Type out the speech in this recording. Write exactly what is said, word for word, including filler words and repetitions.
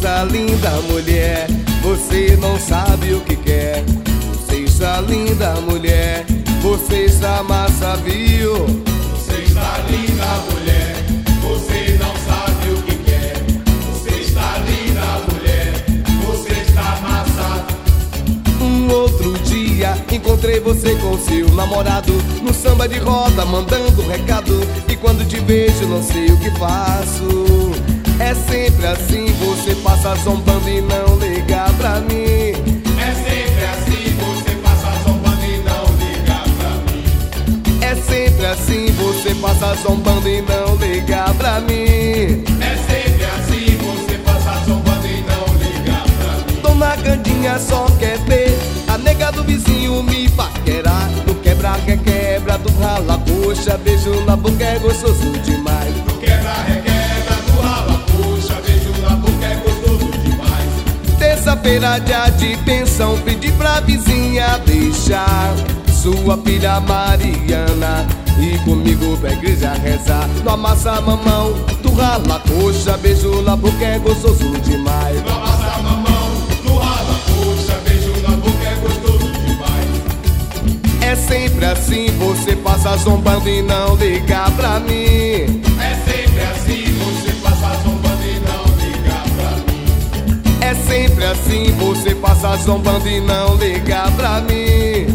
está linda, mulher, você não sabe o que quer. Você está linda, mulher, você está massa, viu? Você está linda, mulher, você não sabe o que quer. Você está linda, mulher, você está massa. Um outro dia encontrei você com seu namorado no samba de roda, mandando um recado. E quando te vejo não sei o que faço. É sempre assim, você passa zombando e não liga pra mim. É sempre assim, você passa zombando e não liga pra mim. É sempre assim, você passa zombando e não liga pra mim. É sempre assim, você passa zombando e não liga pra mim. Dona Candinha só quer ver a nega do vizinho me paquerar. No quebra-requebra do rala coxa, beijo na boca é gostoso demais. No quebra-requebra do rala coxa, beijo na boca é gostoso demais. Terça-feira, dia de pensão, pedi pra vizinha deixar sua filha Mariana e comigo pra igreja rezar. No amassa mamão, do rala coxa, beijo na boca é gostoso demais. No amassa mamão, do rala coxa, beijo na boca é gostoso demais. É sempre assim, você passa zombando e não liga pra mim. É sempre assim, você passa zombando e não liga pra mim. É sempre assim, você passa zombando e não liga pra mim.